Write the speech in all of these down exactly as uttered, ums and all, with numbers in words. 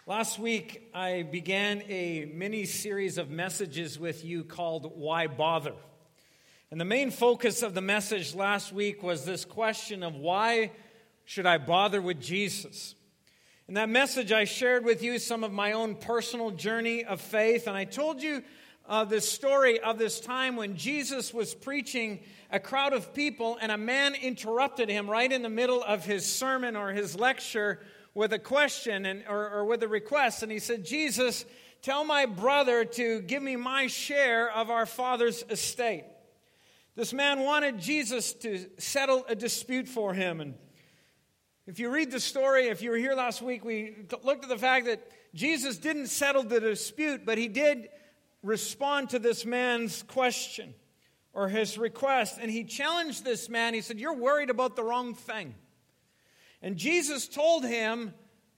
Last week, I began a mini-series of messages with you called Why Bother? And the main focus of the message last week was this question of why should I bother with Jesus? In that message, I shared with you some of my own personal journey of faith, and I told you uh, this story of this time when Jesus was preaching a crowd of people, and a man interrupted him right in the middle of his sermon or his lecture with a question and or, or with a request. And he said, Jesus, tell my brother to give me my share of our father's estate. This man wanted Jesus to settle a dispute for him. And if you read the story, if you were here last week, we looked at the fact that Jesus didn't settle the dispute, but he did respond to this man's question or his request. And he challenged this man. He said, you're worried about the wrong thing. And Jesus told him,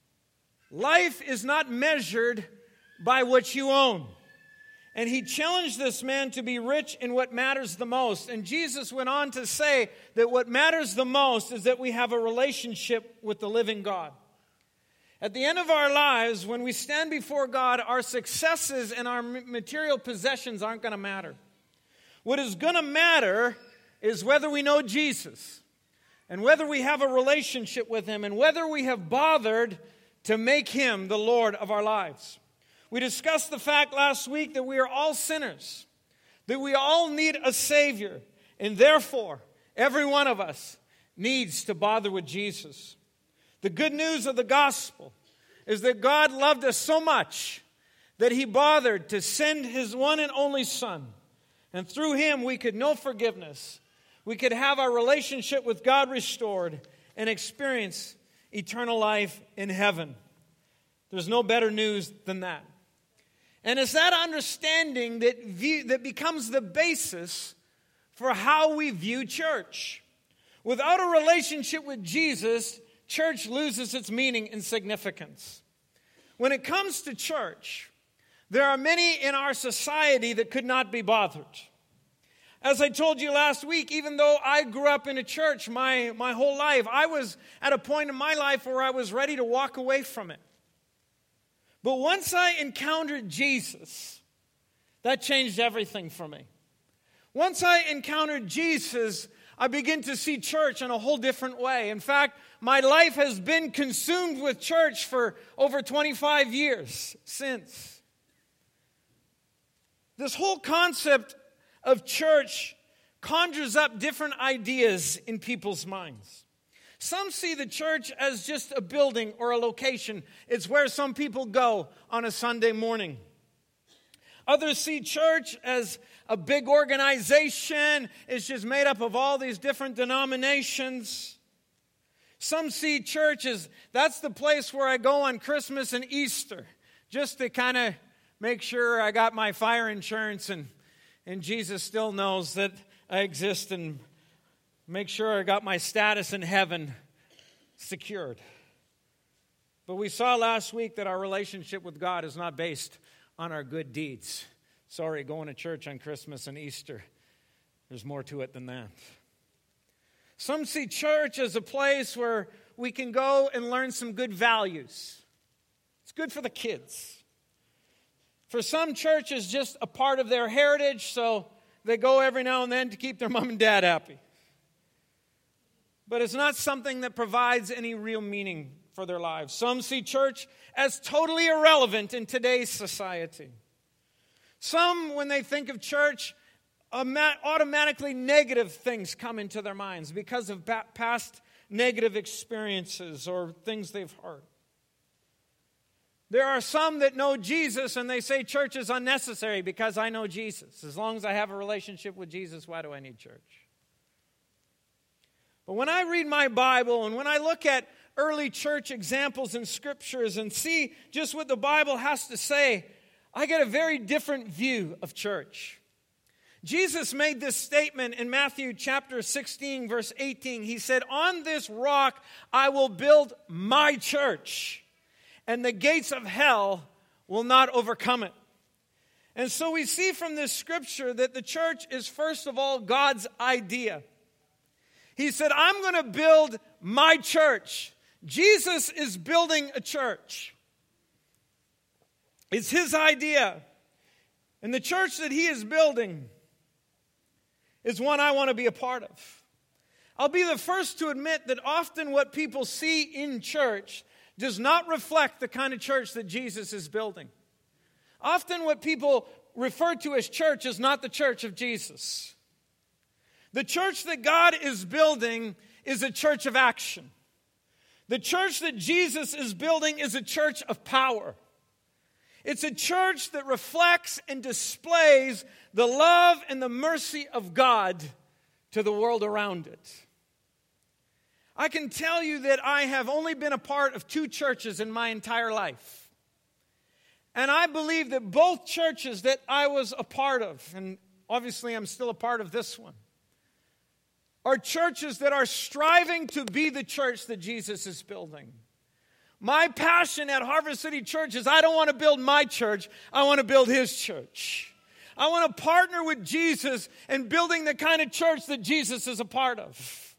life is not measured by what you own. And he challenged this man to be rich in what matters the most. And Jesus went on to say that what matters the most is that we have a relationship with the living God. At the end of our lives, when we stand before God, our successes and our material possessions aren't going to matter. What is going to matter is whether we know Jesus, and whether we have a relationship with Him, and whether we have bothered to make Him the Lord of our lives. We discussed the fact last week that we are all sinners, that we all need a Savior, and therefore, every one of us needs to bother with Jesus. The good news of the gospel is that God loved us so much that He bothered to send His one and only Son, and through Him we could know forgiveness. We could have our relationship with God restored and experience eternal life in heaven. There's no better news than that. And it's that understanding that view, that becomes the basis for how we view church. Without a relationship with Jesus, church loses its meaning and significance. When it comes to church, there are many in our society that could not be bothered. As I told you last week, even though I grew up in a church my, my whole life, I was at a point in my life where I was ready to walk away from it. But once I encountered Jesus, that changed everything for me. Once I encountered Jesus, I began to see church in a whole different way. In fact, my life has been consumed with church for over twenty-five years since. This whole concept of church conjures up different ideas in people's minds. Some see the church as just a building or a location. It's where some people go on a Sunday morning. Others see church as a big organization. It's just made up of all these different denominations. Some see church as that's the place where I go on Christmas and Easter, just to kind of make sure I got my fire insurance and And Jesus still knows that I exist and make sure I got my status in heaven secured. But we saw last week that our relationship with God is not based on our good deeds. Sorry, going to church on Christmas and Easter. There's more to it than that. Some see church as a place where we can go and learn some good values. It's good for the kids. For some, church is just a part of their heritage, so they go every now and then to keep their mom and dad happy. But it's not something that provides any real meaning for their lives. Some see church as totally irrelevant in today's society. Some, when they think of church, automatically negative things come into their minds because of past negative experiences or things they've heard. There are some that know Jesus and they say church is unnecessary because I know Jesus. As long as I have a relationship with Jesus, why do I need church? But when I read my Bible and when I look at early church examples in scriptures and see just what the Bible has to say, I get a very different view of church. Jesus made this statement in Matthew chapter sixteen, verse eighteen. He said, on this rock I will build my church, and the gates of hell will not overcome it. And so we see from this scripture that the church is first of all God's idea. He said, I'm going to build my church. Jesus is building a church. It's his idea. And the church that he is building is one I want to be a part of. I'll be the first to admit that often what people see in church does not reflect the kind of church that Jesus is building. Often what people refer to as church is not the church of Jesus. The church that God is building is a church of action. The church that Jesus is building is a church of power. It's a church that reflects and displays the love and the mercy of God to the world around it. I can tell you that I have only been a part of two churches in my entire life. And I believe that both churches that I was a part of, and obviously I'm still a part of this one, are churches that are striving to be the church that Jesus is building. My passion at Harvest City Church is I don't want to build my church, I want to build his church. I want to partner with Jesus in building the kind of church that Jesus is a part of.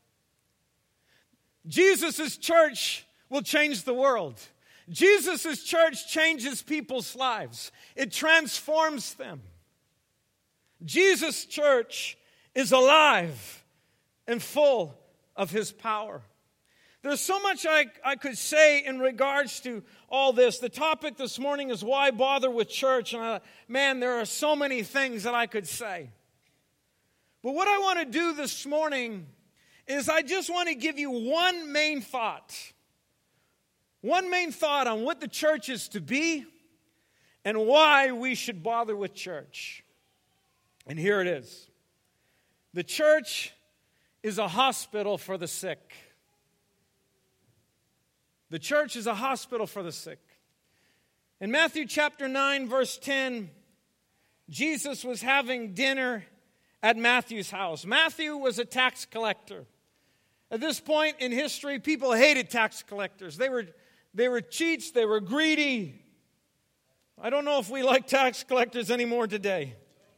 Jesus' church will change the world. Jesus' church changes people's lives. It transforms them. Jesus' church is alive and full of his power. There's so much I, I could say in regards to all this. The topic this morning is why bother with church? And I, man, there are so many things that I could say. But what I want to do this morning is I just want to give you one main thought. One main thought on what the church is to be and why we should bother with church. And here it is. The church is a hospital for the sick. The church is a hospital for the sick. In Matthew chapter nine, verse ten, Jesus was having dinner at Matthew's house. Matthew was a tax collector. At this point in history, people hated tax collectors. They were, they were cheats, they were greedy. I don't know if we like tax collectors anymore today.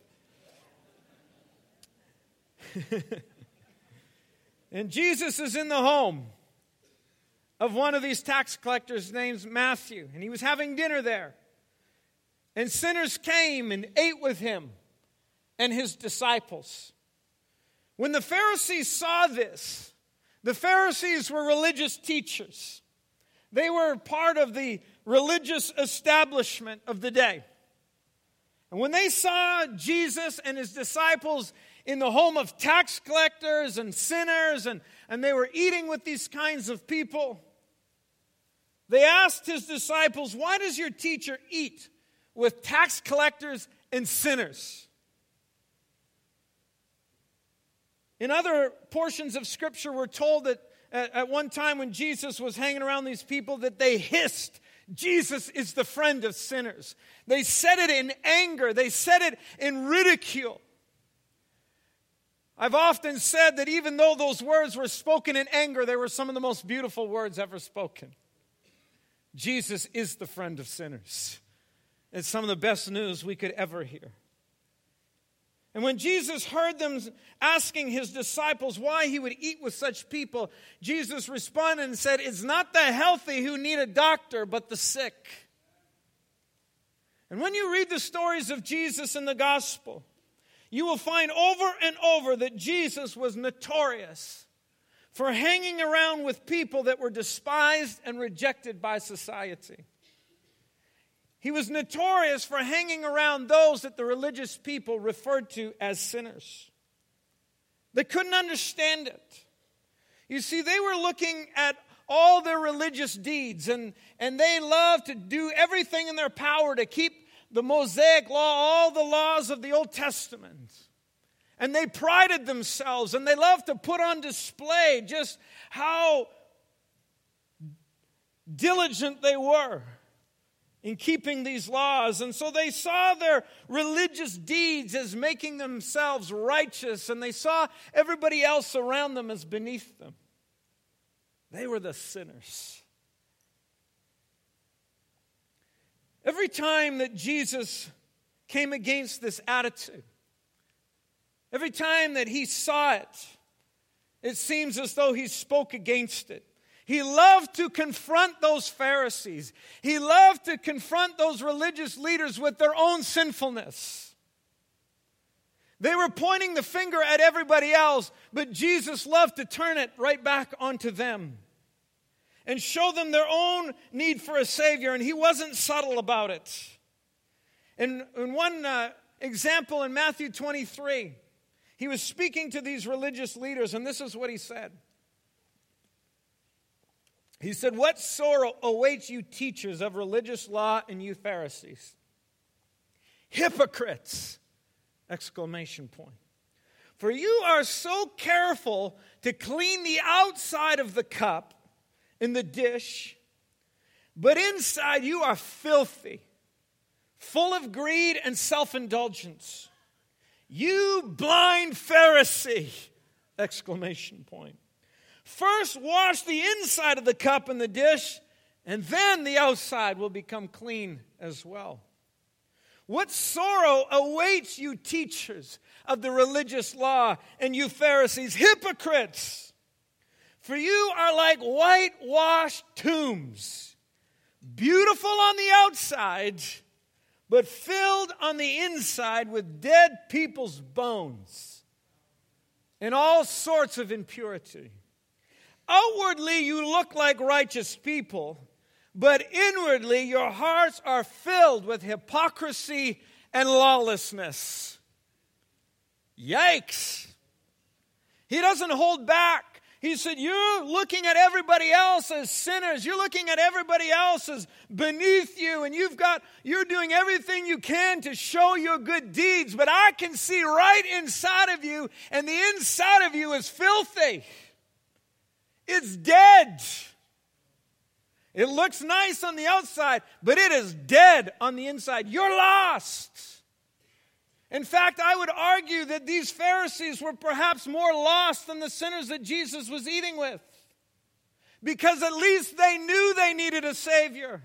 And Jesus is in the home of one of these tax collectors named Matthew. And he was having dinner there. And sinners came and ate with him and his disciples. When the Pharisees saw this, the Pharisees were religious teachers. They were part of the religious establishment of the day. And when they saw Jesus and his disciples in the home of tax collectors and sinners, and, and they were eating with these kinds of people, they asked his disciples, why does your teacher eat with tax collectors and sinners? In other portions of Scripture, we're told that at, at one time when Jesus was hanging around these people, that they hissed, Jesus is the friend of sinners. They said it in anger. They said it in ridicule. I've often said that even though those words were spoken in anger, they were some of the most beautiful words ever spoken. Jesus is the friend of sinners. It's some of the best news we could ever hear. And when Jesus heard them asking his disciples why he would eat with such people, Jesus responded and said, it's not the healthy who need a doctor, but the sick. And when you read the stories of Jesus in the gospel, you will find over and over that Jesus was notorious for hanging around with people that were despised and rejected by society. He was notorious for hanging around those that the religious people referred to as sinners. They couldn't understand it. You see, they were looking at all their religious deeds, and, and they loved to do everything in their power to keep the Mosaic law, all the laws of the Old Testament. And they prided themselves, and they loved to put on display just how diligent they were in keeping these laws. And so they saw their religious deeds as making themselves righteous, and they saw everybody else around them as beneath them. They were the sinners. Every time that Jesus came against this attitude, every time that he saw it, it seems as though he spoke against it. He loved to confront those Pharisees. He loved to confront those religious leaders with their own sinfulness. They were pointing the finger at everybody else, but Jesus loved to turn it right back onto them and show them their own need for a Savior, and he wasn't subtle about it. And in one uh, example in Matthew twenty-three, he was speaking to these religious leaders, and this is what he said. He said, "What sorrow awaits you teachers of religious law and you Pharisees? Hypocrites!" Exclamation point. "For you are so careful to clean the outside of the cup in the dish, but inside you are filthy, full of greed and self-indulgence. You blind Pharisee!" Exclamation point. "First wash the inside of the cup and the dish, and then the outside will become clean as well. What sorrow awaits you teachers of the religious law and you Pharisees, hypocrites! For you are like whitewashed tombs, beautiful on the outside, but filled on the inside with dead people's bones and all sorts of impurity. Outwardly you look like righteous people, but inwardly your hearts are filled with hypocrisy and lawlessness." Yikes! He doesn't hold back. He said, you're looking at everybody else as sinners. You're looking at everybody else as beneath you, and you've got, you're doing everything you can to show your good deeds, but I can see right inside of you, and the inside of you is filthy. It's dead. It looks nice on the outside, but it is dead on the inside. You're lost. In fact, I would argue that these Pharisees were perhaps more lost than the sinners that Jesus was eating with, because at least they knew they needed a Savior.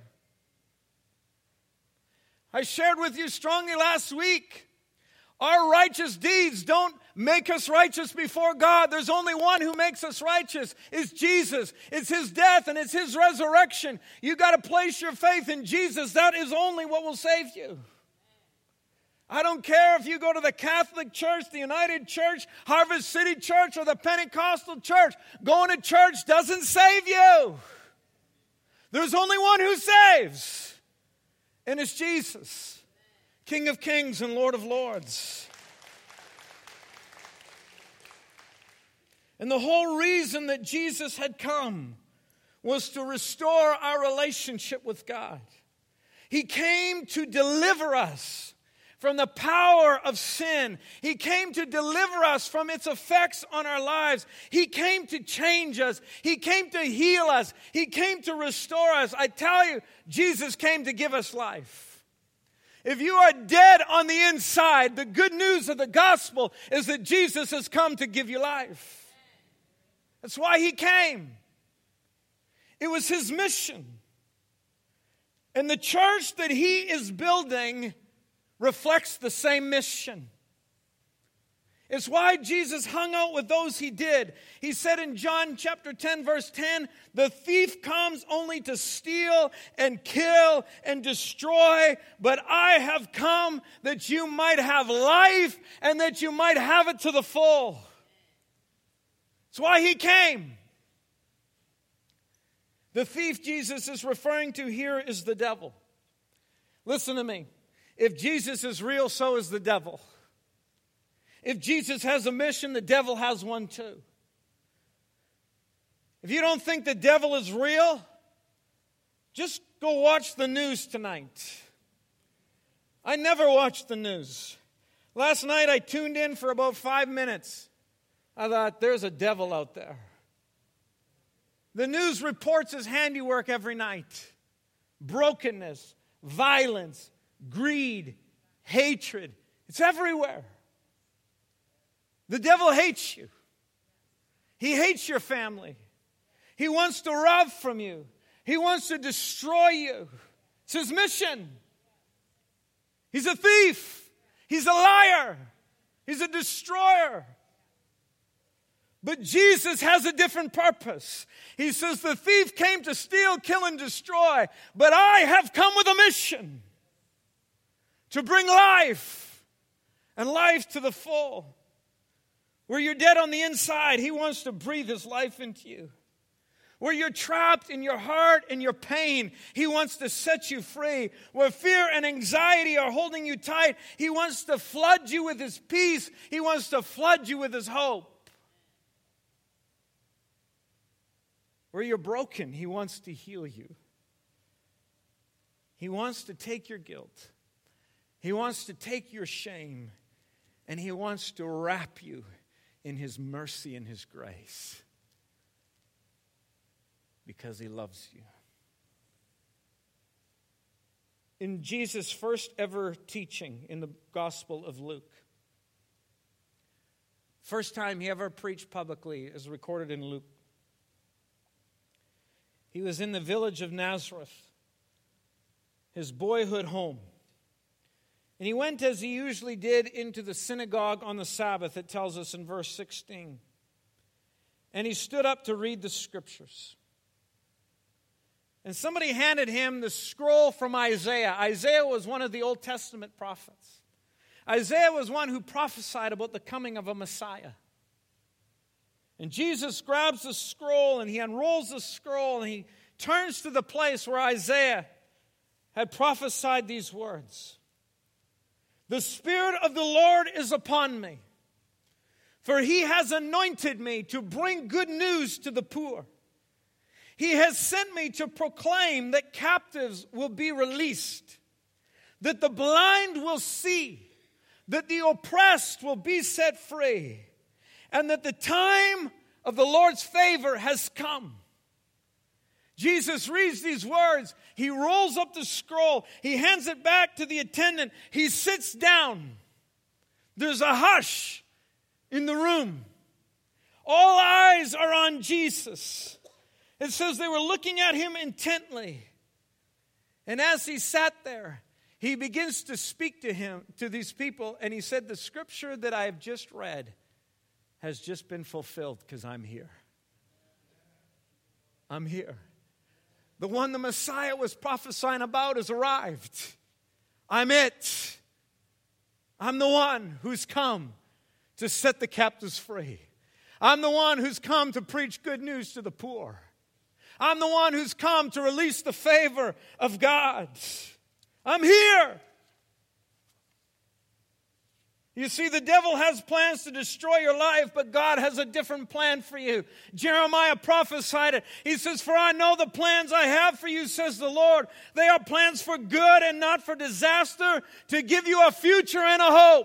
I shared with you strongly last week, our righteous deeds don't make us righteous before God. There's only one who makes us righteous. It's Jesus. It's his death and it's his resurrection. You got to place your faith in Jesus. That is only what will save you. I don't care if you go to the Catholic Church, the United Church, Harvest City Church, or the Pentecostal Church. Going to church doesn't save you. There's only one who saves, and it's Jesus, King of Kings and Lord of Lords. And the whole reason that Jesus had come was to restore our relationship with God. He came to deliver us from the power of sin. He came to deliver us from its effects on our lives. He came to change us. He came to heal us. He came to restore us. I tell you, Jesus came to give us life. If you are dead on the inside, the good news of the gospel is that Jesus has come to give you life. That's why he came. It was his mission. And the church that he is building reflects the same mission. It's why Jesus hung out with those he did. He said in John chapter ten, verse ten, the thief comes only to steal and kill and destroy, but I have come that you might have life and that you might have it to the full. That's why he came. The thief Jesus is referring to here is the devil. Listen to me. If Jesus is real, so is the devil. If Jesus has a mission, the devil has one too. If you don't think the devil is real, just go watch the news tonight. I never watch the news. Last night I tuned in for about five minutes. I thought, there's a devil out there. The news reports his handiwork every night. Brokenness, violence, greed, hatred. It's everywhere. The devil hates you. He hates your family. He wants to rob from you. He wants to destroy you. It's his mission. He's a thief. He's a liar. He's a destroyer. But Jesus has a different purpose. He says, the thief came to steal, kill, and destroy, but I have come with a mission to bring life, and life to the full. Where you're dead on the inside, He wants to breathe His life into you. Where you're trapped in your heart and your pain, He wants to set you free. Where fear and anxiety are holding you tight, He wants to flood you with His peace. He wants to flood you with His hope. Where you're broken, He wants to heal you. He wants to take your guilt. He wants to take your shame. And He wants to wrap you in His mercy and His grace. Because He loves you. In Jesus' first ever teaching in the Gospel of Luke, first time He ever preached publicly is recorded in Luke. He was in the village of Nazareth, his boyhood home. And He went, as He usually did, into the synagogue on the Sabbath, it tells us in verse sixteen. And He stood up to read the Scriptures. And somebody handed Him the scroll from Isaiah. Isaiah was one of the Old Testament prophets. Isaiah was one who prophesied about the coming of a Messiah. And Jesus grabs the scroll and He unrolls the scroll and He turns to the place where Isaiah had prophesied these words. The Spirit of the Lord is upon me, for He has anointed me to bring good news to the poor. He has sent me to proclaim that captives will be released, that the blind will see, that the oppressed will be set free, and that the time of the Lord's favor has come. Jesus reads these words. He rolls up the scroll. He hands it back to the attendant. He sits down. There's a hush in the room. All eyes are on Jesus. It says they were looking at Him intently. And as He sat there, He begins to speak to him, to these people, and He said, the Scripture that I have just read has just been fulfilled because I'm here. I'm here. The one the Messiah was prophesying about has arrived. I'm it. I'm the one who's come to set the captives free. I'm the one who's come to preach good news to the poor. I'm the one who's come to release the favor of God. I'm here. You see, the devil has plans to destroy your life, but God has a different plan for you. Jeremiah prophesied it. He says, for I know the plans I have for you, says the Lord. They are plans for good and not for disaster, to give you a future and a hope.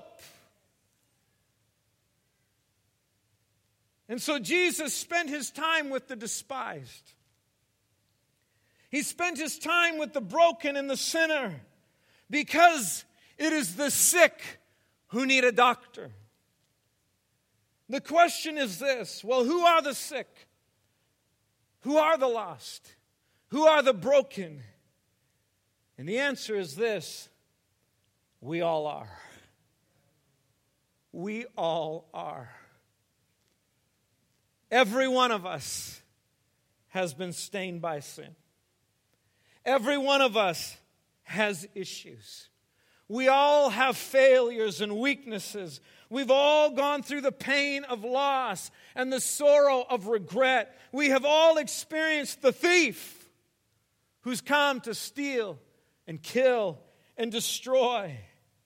And so Jesus spent His time with the despised. He spent His time with the broken and the sinner, because it is the sick who need a doctor. The question is this: well, who are the sick? Who are the lost? Who are the broken? And the answer is this: we all are. We all are. Every one of us has been stained by sin. Every one of us has issues. We all have failures and weaknesses. We've all gone through the pain of loss and the sorrow of regret. We have all experienced the thief who's come to steal and kill and destroy.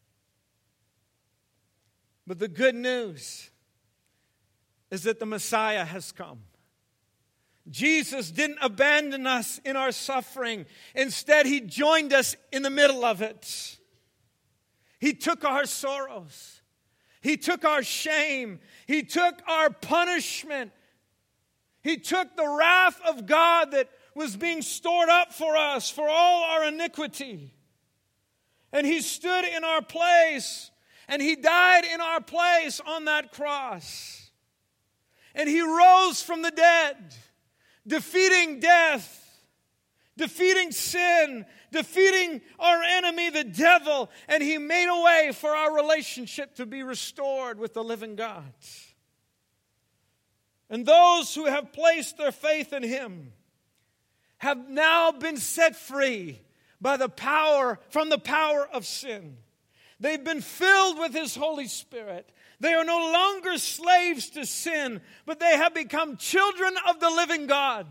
But the good news is that the Messiah has come. Jesus didn't abandon us in our suffering. Instead, He joined us in the middle of it. He took our sorrows. He took our shame. He took our punishment. He took the wrath of God that was being stored up for us for all our iniquity. And He stood in our place. And He died in our place on that cross. And He rose from the dead, defeating death, defeating sin, defeating our enemy, the devil, and He made a way for our relationship to be restored with the living God. And those who have placed their faith in Him have now been set free by the power, from the power of sin. They've been filled with His Holy Spirit. They are no longer slaves to sin, but they have become children of the living God.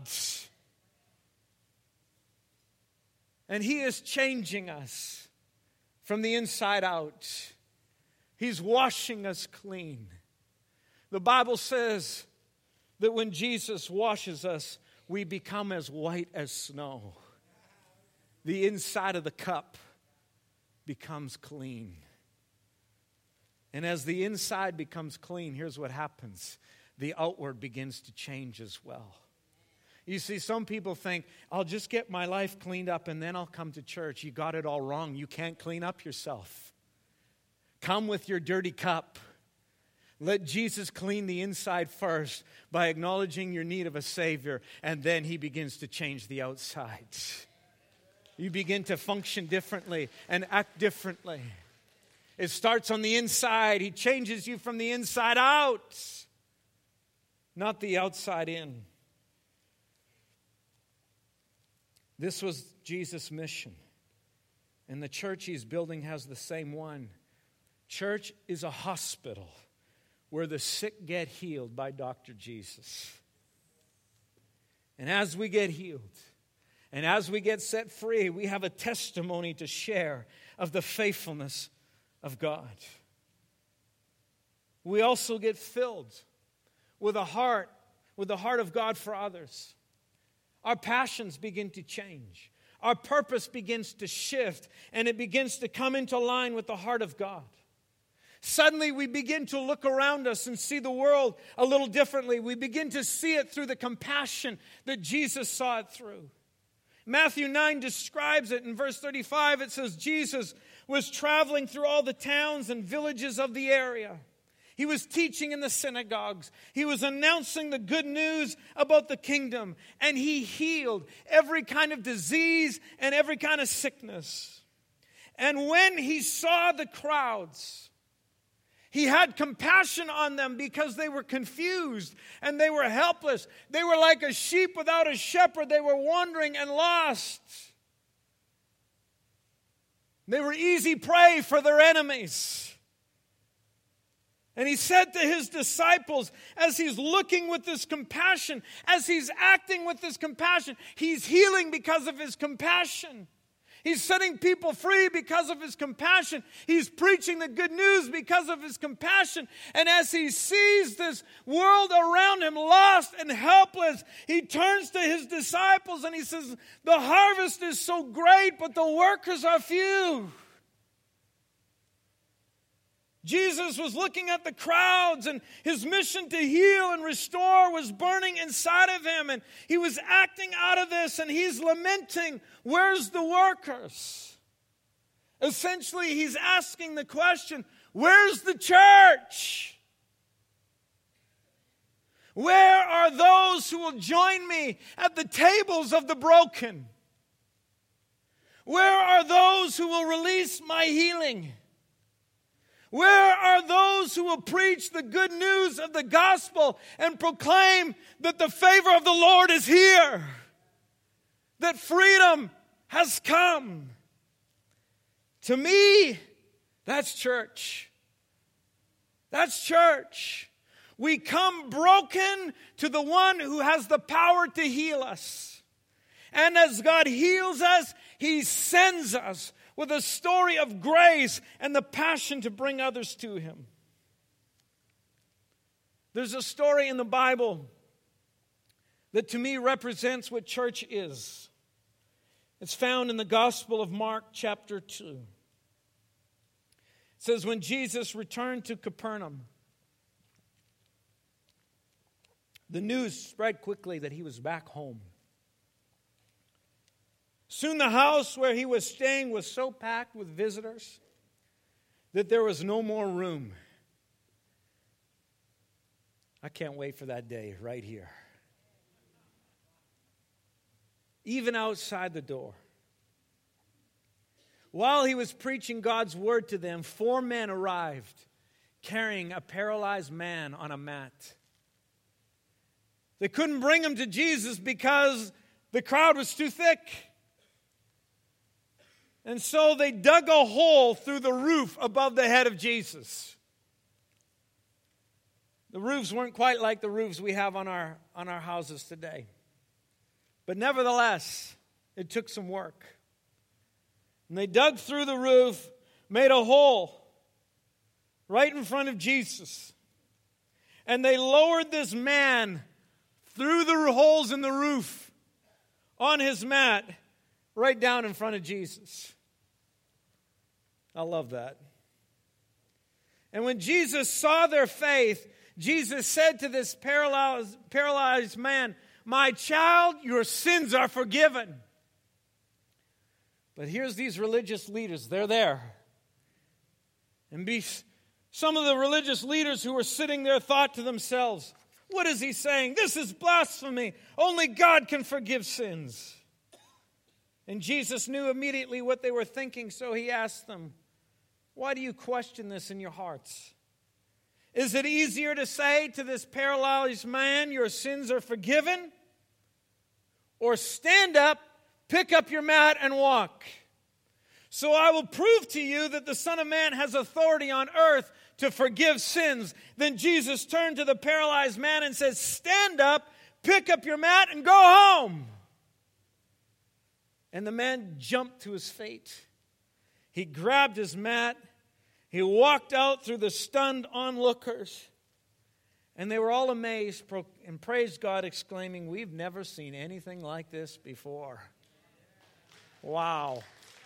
And He is changing us from the inside out. He's washing us clean. The Bible says that when Jesus washes us, we become as white as snow. The inside of the cup becomes clean. And as the inside becomes clean, here's what happens. The outward begins to change as well. You see, some people think, I'll just get my life cleaned up and then I'll come to church. You got it all wrong. You can't clean up yourself. Come with your dirty cup. Let Jesus clean the inside first by acknowledging your need of a Savior, and then He begins to change the outside. You begin to function differently and act differently. It starts on the inside. He changes you from the inside out, not the outside in. This was Jesus' mission. And the church He's building has the same one. Church is a hospital where the sick get healed by Doctor Jesus. And as we get healed, and as we get set free, we have a testimony to share of the faithfulness of God. We also get filled with a heart, with the heart of God for others. Our passions begin to change. Our purpose begins to shift, and it begins to come into line with the heart of God. Suddenly we begin to look around us and see the world a little differently. We begin to see it through the compassion that Jesus saw it through. Matthew nine describes it in verse thirty-five. It says, Jesus was traveling through all the towns and villages of the area. He was teaching in the synagogues. He was announcing the good news about the kingdom. And He healed every kind of disease and every kind of sickness. And when He saw the crowds, He had compassion on them because they were confused and they were helpless. They were like a sheep without a shepherd. They were wandering and lost. They were easy prey for their enemies. And He said to His disciples, as He's looking with this compassion, as He's acting with this compassion, He's healing because of His compassion. He's setting people free because of His compassion. He's preaching the good news because of His compassion. And as He sees this world around Him lost and helpless, He turns to His disciples and He says, the harvest is so great, but the workers are few. Jesus was looking at the crowds, and His mission to heal and restore was burning inside of Him, and He was acting out of this, and He's lamenting, where's the workers? Essentially, He's asking the question, where's the church? Where are those who will join me at the tables of the broken? Where are those who will release my healing? Where are those who will preach the good news of the gospel and proclaim that the favor of the Lord is here? That freedom has come? To me, that's church. That's church. We come broken to the one who has the power to heal us. And as God heals us, He sends us with a story of grace and the passion to bring others to Him. There's a story in the Bible that to me represents what church is. It's found in the Gospel of Mark chapter two. It says, when Jesus returned to Capernaum, the news spread quickly that He was back home. Soon the house where He was staying was so packed with visitors that there was no more room. I can't wait for that day right here. Even outside the door. While He was preaching God's word to them, four men arrived carrying a paralyzed man on a mat. They couldn't bring him to Jesus because the crowd was too thick. And so they dug a hole through the roof above the head of Jesus. The roofs weren't quite like the roofs we have on our, on our houses today. But nevertheless, it took some work. And they dug through the roof, made a hole right in front of Jesus. And they lowered this man through the holes in the roof on his mat right down in front of Jesus. I love that. And when Jesus saw their faith, Jesus said to this paralyzed, paralyzed man, "My child, your sins are forgiven." But here's these religious leaders. They're there. And be, some of the religious leaders who were sitting there thought to themselves, "What is he saying? This is blasphemy. Only God can forgive sins." And Jesus knew immediately what they were thinking, so he asked them, "Why do you question this in your hearts? Is it easier to say to this paralyzed man, 'Your sins are forgiven'? Or stand up, pick up your mat, and walk? So I will prove to you that the Son of Man has authority on earth to forgive sins." Then Jesus turned to the paralyzed man and said, "Stand up, pick up your mat, and go home." And the man jumped to his feet. He grabbed his mat. He walked out through the stunned onlookers. And they were all amazed and praised God, exclaiming, "We've never seen anything like this before." Wow.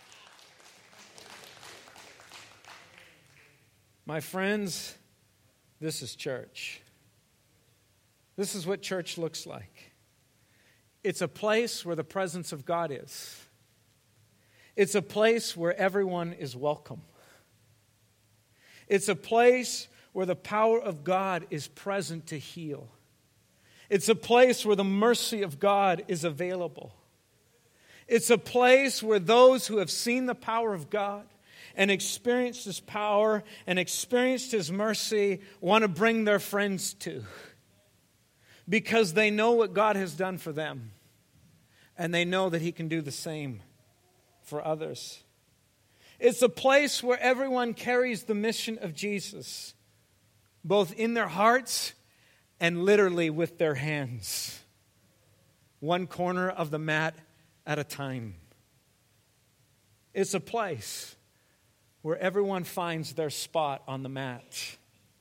My friends, this is church. This is what church looks like. It's a place where the presence of God is. It's a place where everyone is welcome. It's a place where the power of God is present to heal. It's a place where the mercy of God is available. It's a place where those who have seen the power of God and experienced His power and experienced His mercy want to bring their friends to, because they know what God has done for them, and they know that He can do the same for others. It's a place where everyone carries the mission of Jesus, both in their hearts and literally with their hands, one corner of the mat at a time. It's a place where everyone finds their spot on the mat,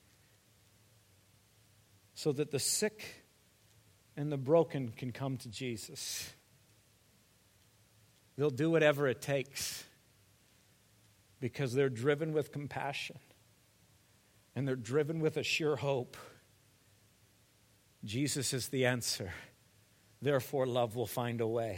so that the sick and the broken can come to Jesus. They'll do whatever it takes, because they're driven with compassion and they're driven with a sure hope. Jesus is the answer. Therefore, love will find a way.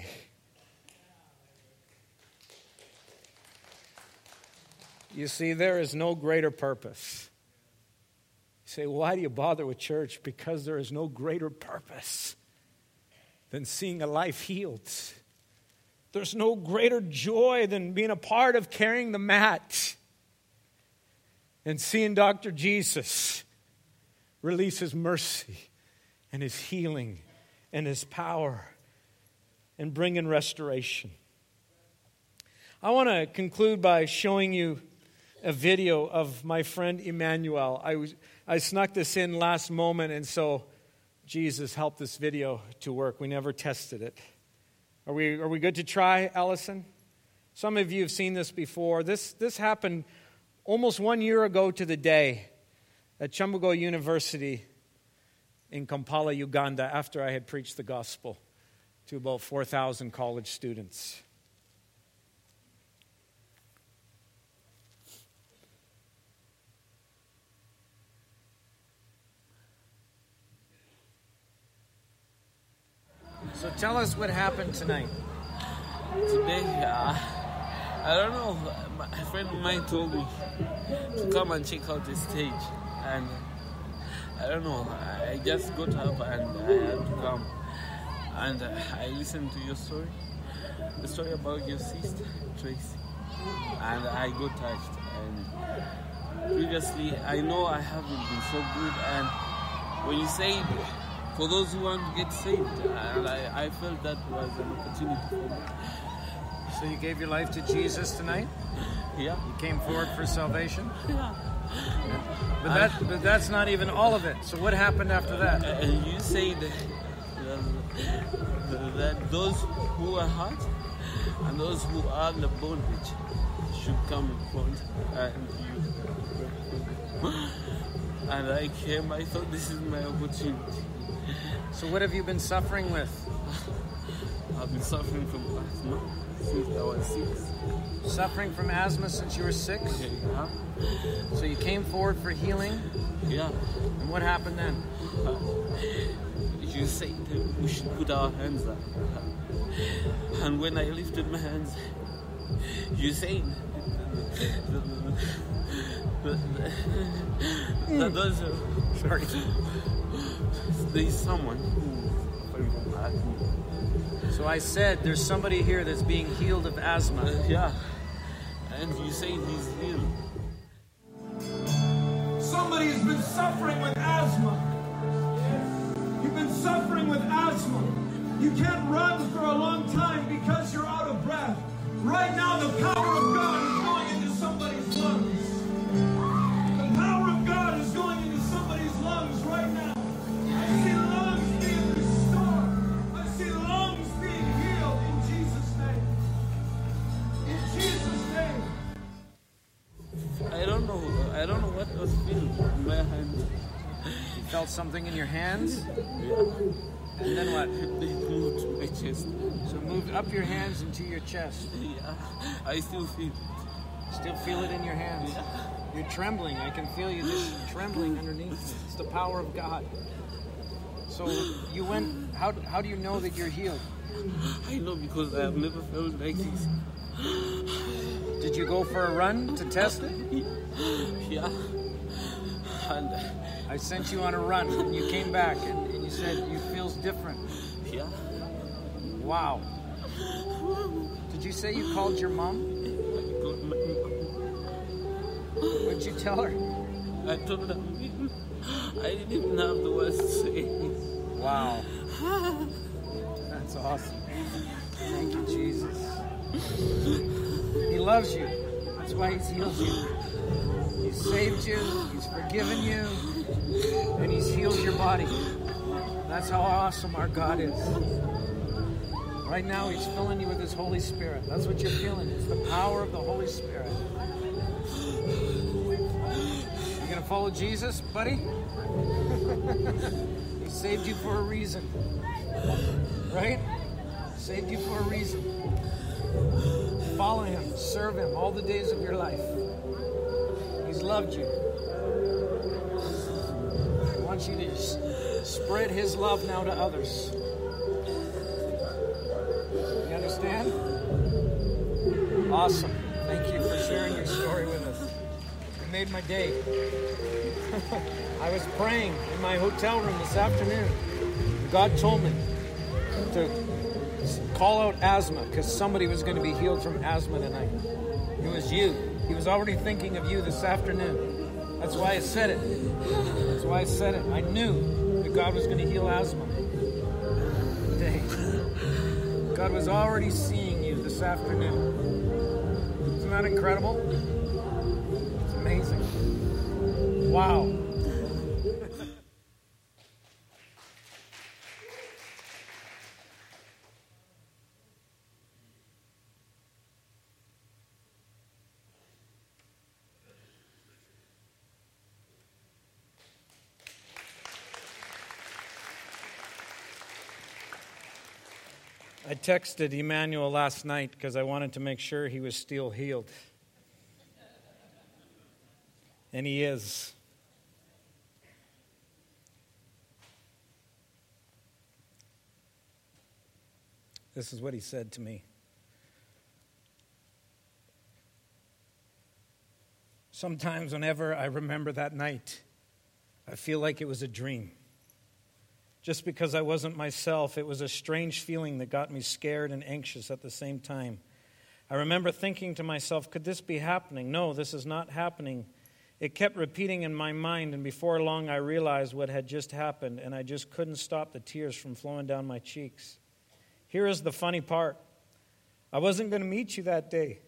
You see, there is no greater purpose. You say, why do you bother with church? Because there is no greater purpose than seeing a life healed. There's no greater joy than being a part of carrying the mat and seeing Doctor Jesus release His mercy and His healing and His power and bring in restoration. I want to conclude by showing you a video of my friend Emmanuel. I was I snuck this in last moment, and so Jesus helped this video to work. We never tested it. Are we are we good to try, Allison? Some of you have seen this before. This this happened almost one year ago to the day at Chambugo University in Kampala, Uganda, after I had preached the gospel to about four thousand college students. So tell us what happened tonight. Today, uh, I don't know, a friend of mine told me to come and check out the stage. And I don't know, I just got up and I had to come. And uh, I listened to your story, the story about your sister, Tracy. And I got touched. And previously, I know I haven't been so good. And when you said for those who want to get saved. And I, I felt that was an opportunity for me. So you gave your life to Jesus tonight? Yeah. You came forward for salvation? Yeah. But that, but that's not even all of it. So what happened after that? And you say that, that, that those who are hurt and those who are in the bondage should come in front and you. And I came, I thought this is my opportunity. So what have you been suffering with? I've been suffering from asthma since I was six. Suffering from asthma since you were six? Yeah. So you came forward for healing? Yeah. And what happened then? Uh, you said we should put our hands up. And when I lifted my hands, you said that those are, sorry. There's someone who's suffering from asthma. So I said there's somebody here that's being healed of asthma. Uh, yeah. And you say he's healed. Somebody has been suffering with asthma. You've been suffering with asthma. You can't run for a long time because you're out of breath. Right now, the power of God is going into somebody's lungs. The power of God is going into somebody's lungs right now. I see lungs being restored. I see lungs being healed in Jesus' name. In Jesus' name. I don't know. I don't know what was feeling in my hands. You felt something in your hands? Yeah. And then what? They moved to my chest. So move up your hands into your chest. Yeah. I still feel it. Still feel it in your hands. Yeah. You're trembling. I can feel you just trembling underneath you. It's the power of God. So you went, how, how do you know that you're healed? I know because I have never felt like this. Did you go for a run to test it? Yeah. And I sent you on a run and you came back and, and you said you feels different. yeah. Wow. Did you say you called your mom? I got my What'd you tell her? I told her I didn't even have the words to say. Wow. That's awesome. Thank you, Jesus. He loves you. That's why He's healed you. He's saved you. He's forgiven you. And He's healed your body. That's how awesome our God is. Right now, He's filling you with His Holy Spirit. That's what you're feeling. It's the power of the Holy Spirit. You gonna follow Jesus, buddy? He saved you for a reason. Right? Saved you for a reason. Follow Him, serve Him all the days of your life. He's loved you. He wants you to s- spread His love now to others. You understand? Awesome. Thank you for sharing your story with us. You made my day. I was praying in my hotel room this afternoon. God told me to call out asthma because somebody was going to be healed from asthma tonight. It was you. He was already thinking of you this afternoon. That's why I said it. That's why I said it. I knew that God was going to heal asthma today. God was already seeing you this afternoon. Isn't that incredible? It's amazing. Wow. I texted Emmanuel last night because I wanted to make sure he was still healed. And he is. This is what he said to me. Sometimes whenever I remember that night, I feel like it was a dream. Just because I wasn't myself, it was a strange feeling that got me scared and anxious at the same time. I remember thinking to myself, could this be happening? No, this is not happening. It kept repeating in my mind, and before long I realized what had just happened, and I just couldn't stop the tears from flowing down my cheeks. Here is the funny part. I wasn't going to meet you that day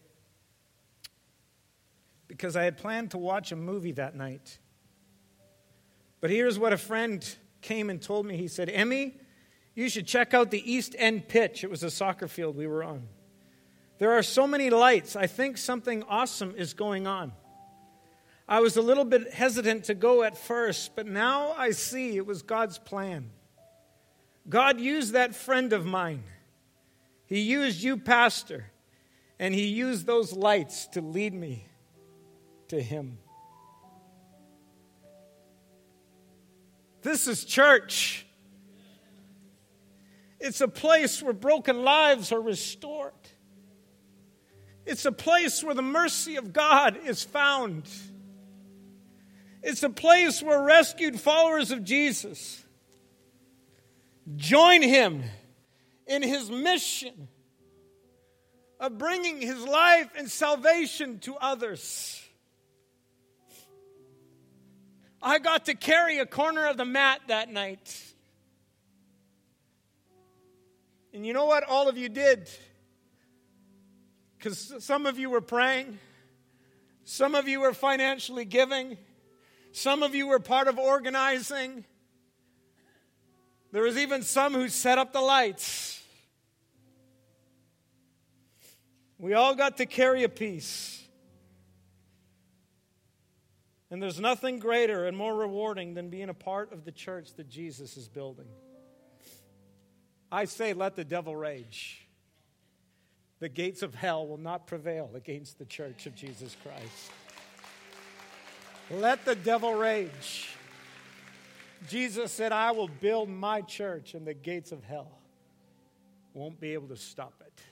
because I had planned to watch a movie that night. But here's what a friend came and told me. He said, Emmy, you should check out the East End pitch. It was a soccer field we were on. There are so many lights. I think something awesome is going on. I was a little bit hesitant to go at first, but now I see it was God's plan. God used that friend of mine. He used you, Pastor, and He used those lights to lead me to Him. This is church. It's a place where broken lives are restored. It's a place where the mercy of God is found. It's a place where rescued followers of Jesus join Him in His mission of bringing His life and salvation to others. I got to carry a corner of the mat that night. And you know what all of you did? Because some of you were praying. Some of you were financially giving. Some of you were part of organizing. There was even some who set up the lights. We all got to carry a piece. And there's nothing greater and more rewarding than being a part of the church that Jesus is building. I say, let the devil rage. The gates of hell will not prevail against the church of Jesus Christ. Let the devil rage. Jesus said, I will build my church, and the gates of hell won't be able to stop it.